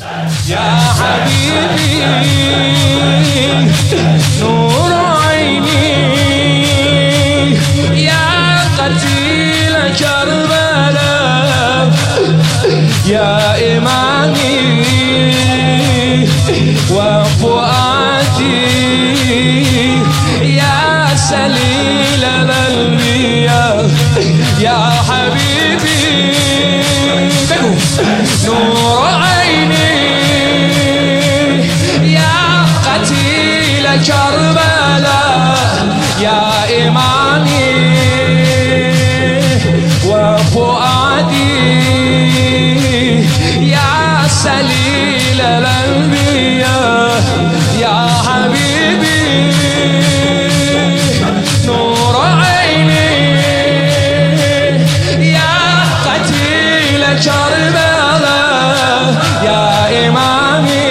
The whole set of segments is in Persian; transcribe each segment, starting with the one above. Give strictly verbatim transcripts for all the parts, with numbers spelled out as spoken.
يا حبيبي نور عيني يا قتيل كربلاء يا إمامي وفؤادي يا سليل الأنبياء يا حبيبي نور عيني يا قتيل كربلاء يا إمامي وفؤادي يا سليل الأنبياء يا حبيبي نور عيني يا قتيل كربلاء يا إمامي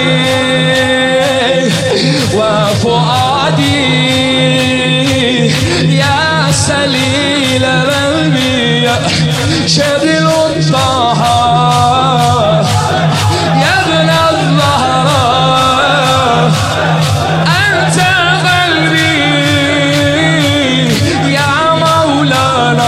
وفؤادي يا سليل الأنبياء شبل طه يا ابن الزهراء أنت قلبي يا مولانا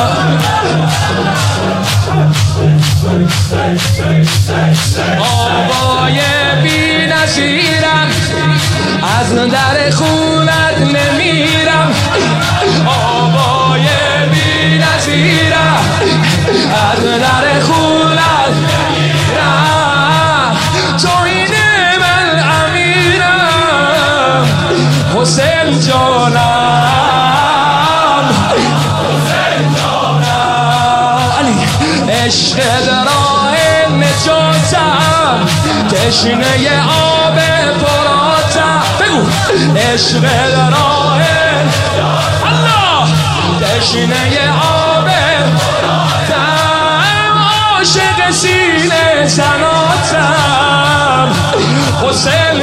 آبای بی نظیرم از در خونت نمیرم آبای بی نظیرم از در خونت نمیرم تو این من امیرم حسین جانم حسین جانم علی عشق راه نجاتم تشنه آب فراتم بگو عشق راه الله تشنه آب فراتم عاشق سینه زناتم حسین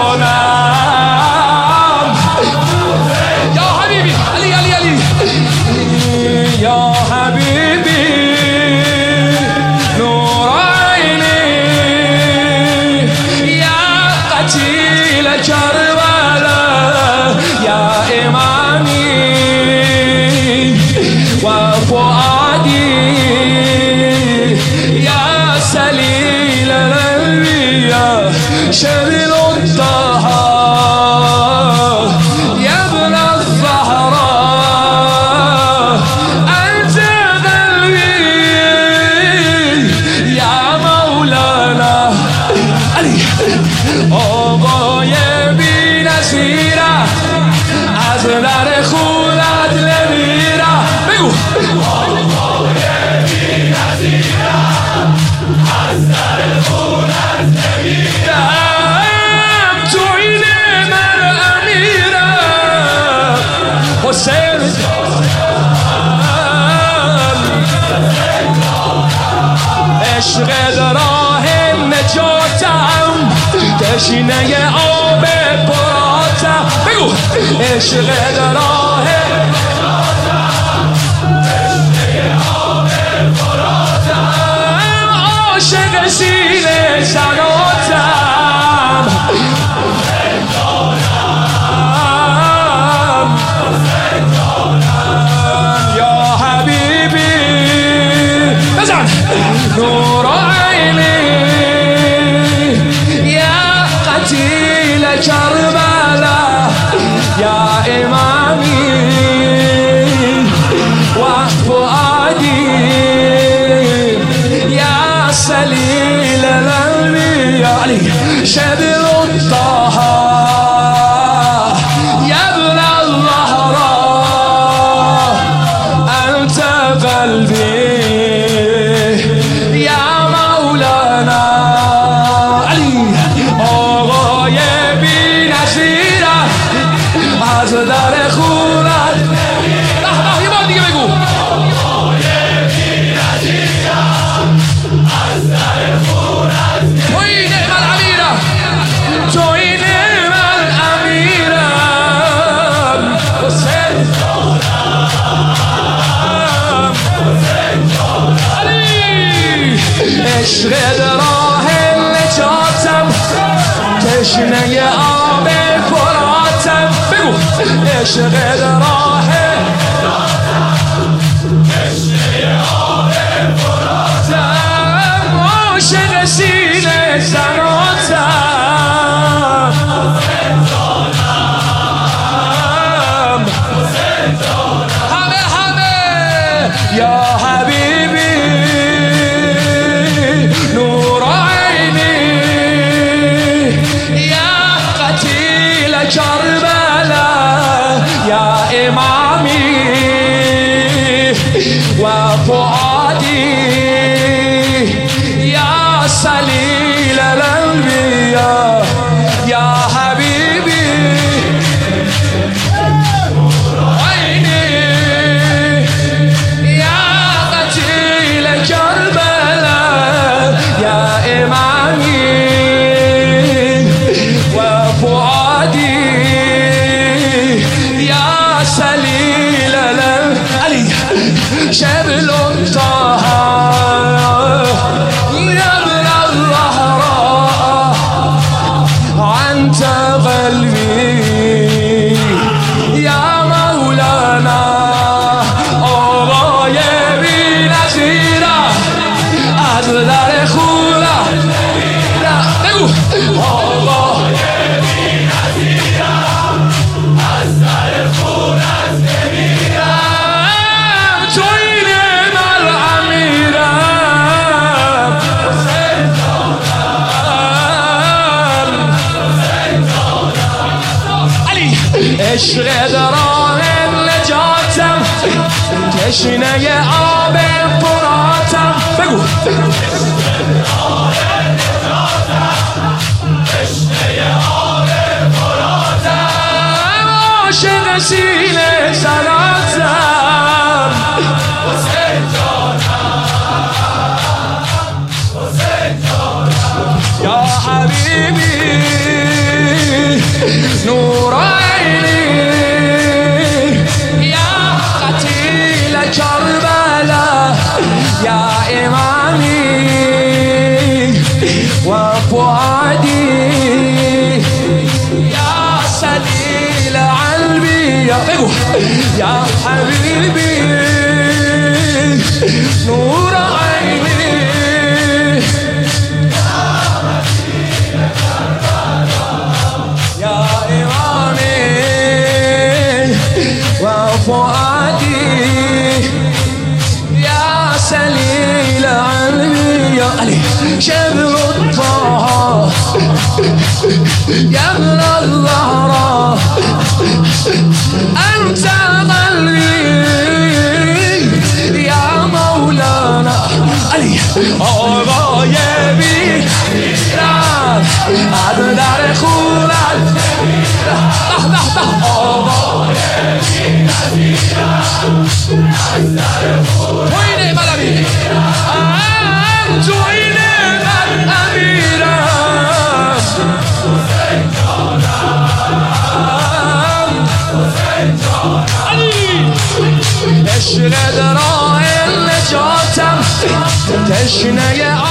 جانم یا حبیبی علی علی علی یا حبیبی نور عینی یا قتیل کربلا یا امامی و فؤادی یا سلیل الانبیاء شبل الطه یا ابن الزهراء انت قلبی یا مولانا علی آقای بی نظیره از در خونت نمیره بگو آقای بی نظیره از در خونت نمیرم تو این من امیرم حسین عشق راه نجاتم تشنه آب فراتم بگو عشق راه عاشق سینه زناتم یا حبیبی بزن نور عینی یا قتیل کربلا یا امامی و فؤادی سليل الأنبياء علي شبل الطه يا ابن الزهراء أنت قلبي يا مولانا علي آقای بی نظیره از در خونت یه بار دیگه بگو عشق راه نجاتم تشنه آب فراتم بگو عشق راه تشنه آب فراتم عاشق سینه زناتم همه همه یا حبیبی نور عینی یا قتیل کربلا یا امامی و فؤادی یا سلیل الانبیاء یا حبیبی عینی یا قتیل کربلا یا امامی و فؤادی یا سلیل الانبیاء شبل طه يا ابن الزهراء أنت قلبي يا مولانا آقای بی‌نظیره از در خونه بگو آقای بی‌نظیره از در خونه نمیرم تو این من امیرم حسین جانم علی عشق دران نجاتم تشنه آب فراتم بگو عاشق سینه زناتم حسین جانم حسین جانم یا حبیبی نور عینی یا قتیل کربلا یا امامی و فؤادی یا سلیل الانبیاء بگو یا حبیبی نور عینی یا امامی و فؤادی یا سلیل الانبیاء علی شبل طه يا ابن الزهراء أنت قلبي يا مولانا علي آقای بی‌نظیره از در خونت به به به آقای بی‌نظیره از در خونت تو اینه من امیرم تو اینه من امیرم حسین جانم حسین جانم علی عشق درای نجاتم تشنه